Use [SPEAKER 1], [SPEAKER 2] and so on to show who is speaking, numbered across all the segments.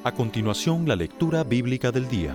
[SPEAKER 1] A continuación, la lectura bíblica del día.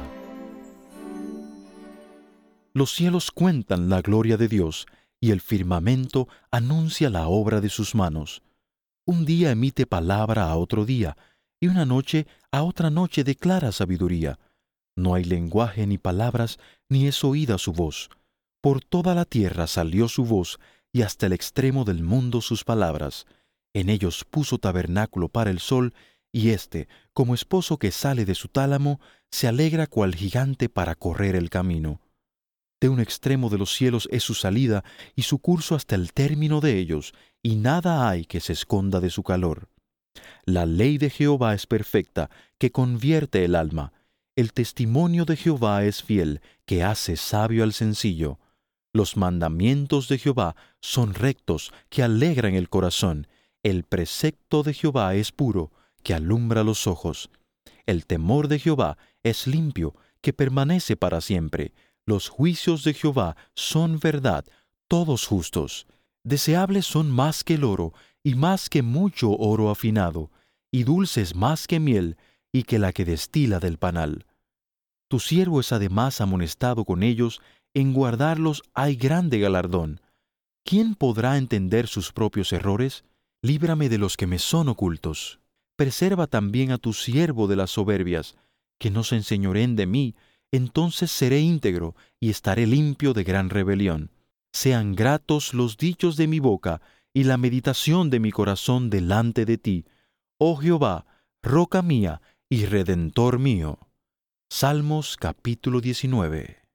[SPEAKER 1] Los cielos cuentan la gloria de Dios, y el firmamento anuncia la obra de sus manos. Un día emite palabra a otro día, y una noche a otra noche declara sabiduría. No hay lenguaje ni palabras, ni es oída su voz. Por toda la tierra salió su voz, y hasta el extremo del mundo sus palabras. En ellos puso tabernáculo para el sol, y éste, como esposo que sale de su tálamo, se alegra cual gigante para correr el camino. De un extremo de los cielos es su salida, y su curso hasta el término de ellos, y nada hay que se esconda de su calor. La ley de Jehová es perfecta, que convierte el alma. El testimonio de Jehová es fiel, que hace sabio al sencillo. Los mandamientos de Jehová son rectos, que alegran el corazón. El precepto de Jehová es puro, que alumbra los ojos. El temor de Jehová es limpio, que permanece para siempre. Los juicios de Jehová son verdad, todos justos. Deseables son más que el oro, y más que mucho oro afinado, y dulces más que miel, y que la que destila del panal. Tu siervo es además amonestado con ellos, en guardarlos hay grande galardón. ¿Quién podrá entender sus propios errores? Líbrame de los que me son ocultos. Preserva también a tu siervo de las soberbias, que no se enseñoreen de mí, entonces seré íntegro y estaré limpio de gran rebelión. Sean gratos los dichos de mi boca y la meditación de mi corazón delante de ti, oh Jehová, roca mía y redentor mío. Salmos capítulo 19.